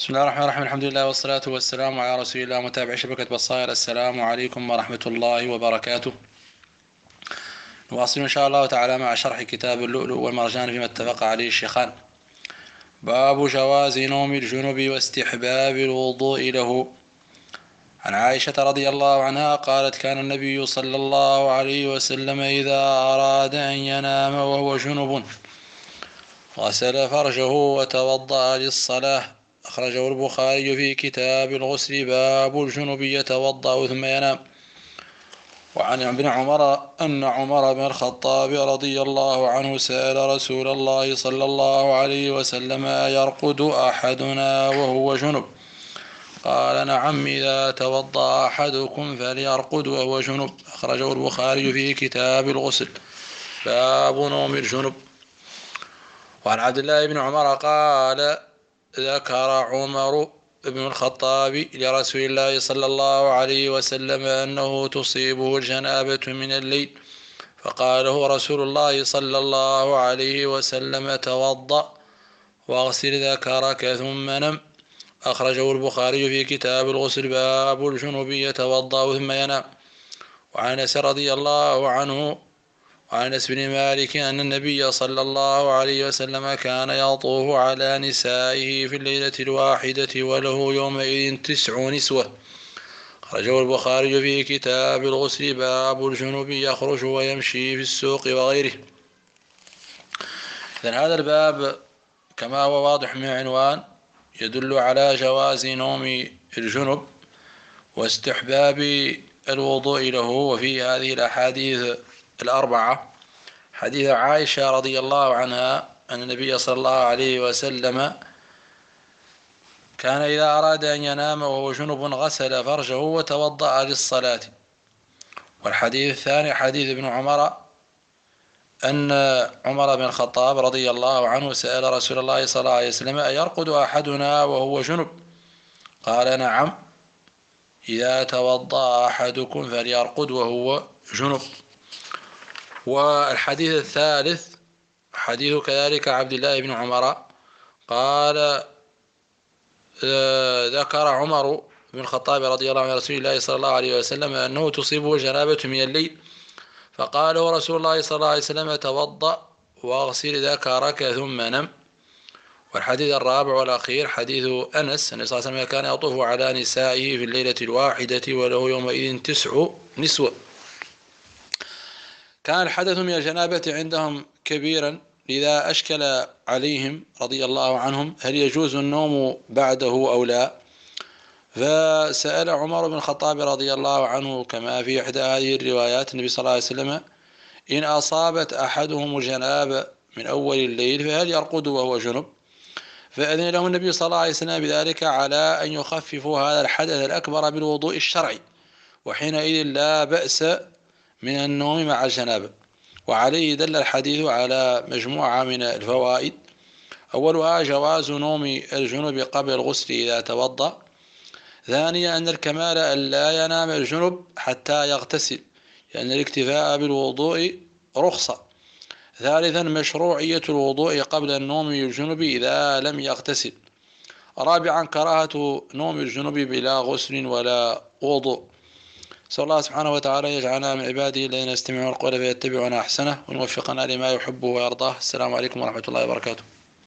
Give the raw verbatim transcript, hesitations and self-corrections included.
بسم الله الرحمن الرحيم. الحمد لله والصلاة والسلام على رسول الله. متابعي شبكة بصائر، السلام عليكم ورحمة الله وبركاته. نواصل إن شاء الله تعالى مع شرح كتاب اللؤلؤ والمرجان فيما اتفق عليه الشيخان. باب جواز نوم الجنب واستحباب الوضوء له. عن عائشة رضي الله عنها قالت: كان النبي صلى الله عليه وسلم إذا أراد أن ينام وهو جنب غسل فرجه وتوضأ للصلاة. أخرجه البخاري في كتاب الغسل باب الجنب يتوضأ ثم ينام. وعن ابن عمر أن عمر بن الخطاب رضي الله عنه سأل رسول الله صلى الله عليه وسلم: أيرقد أحدنا وهو جنب؟ قال: نعم، إذا توضأ أحدكم فليرقد وهو جنب. أخرجه البخاري في كتاب الغسل باب نوم الجنب. وعن عبد الله بن عمر قال: ذكر عمر بن الخطاب لرسول الله صلى الله عليه وسلم أنه تصيبه الجنابة من الليل، فقال له رسول الله صلى الله عليه وسلم: توضأ واغسل ذكرك ثم نم. أخرجه البخاري في كتاب الغسل باب الجنب يتوضأ ثم ينام. وعن أنس رضي الله عنه وعن أنس بن مالك أن النبي صلى الله عليه وسلم كان يطوف على نسائه في الليلة الواحدة وله يومئذ تسع نسوة. خرجه البخاري في كتاب الغسل باب الجنب يخرج ويمشي في السوق وغيره. إذن هذا الباب كما هو واضح من عنوان يدل على جواز نوم الجنب واستحباب الوضوء له. وفي هذه الأحاديث الأربعة حديث عائشة رضي الله عنها أن النبي صلى الله عليه وسلم كان إذا أراد أن ينام وهو جنب غسل فرجه وتوضأ للصلاة. والحديث الثاني حديث ابن عمر أن عمر بن الخطاب رضي الله عنه سأل رسول الله صلى الله عليه وسلم: أيرقد أحدنا وهو جنب؟ قال: نعم، إذا توضأ أحدكم فليرقد وهو جنب. والحديث الثالث حديث كذلك عبد الله بن عمر قال: ذكر عمر بن الخطاب رضي الله عن رسول الله صلى الله عليه وسلم أنه تصيبه جنابة من الليل، فقال له رسول الله صلى الله عليه وسلم: توضأ واغسل ذكرك ثم نم. والحديث الرابع والأخير حديث أنس أن صلى الله عليه وسلم كان يطوف على نسائه في الليلة الواحدة وله يومئذ تسع نسوة. كان الحدث من الجنابة عندهم كبيرا، لذا أشكل عليهم رضي الله عنهم هل يجوز النوم بعده أو لا. فسأل عمر بن الخطاب رضي الله عنه كما في إحدى هذه الروايات النبي صلى الله عليه وسلم: إن أصابت أحدهم الجنابة من أول الليل فهل يرقد وهو جنب؟ فأذن له النبي صلى الله عليه وسلم بذلك على أن يخففوا هذا الحدث الأكبر بالوضوء الشرعي، وحينئذ لا بأس من النوم مع الجنابة. وعليه دل الحديث على مجموعة من الفوائد. أولها جواز نوم الجنب قبل الغسل إذا توضأ. ثانيا أن الكمال أن لا ينام الجنب حتى يغتسل، لأن الاكتفاء بالوضوء رخصة. ثالثا مشروعية الوضوء قبل النوم الجنب إذا لم يغتسل. رابعا كراهة نوم الجنب بلا غسل ولا وضوء. نسأل الله سبحانه وتعالى يجعلنا من عباده الذين يستمعون القول فيتبعون أحسنه، ونوفقنا لما يحبه ويرضاه. السلام عليكم ورحمة الله وبركاته.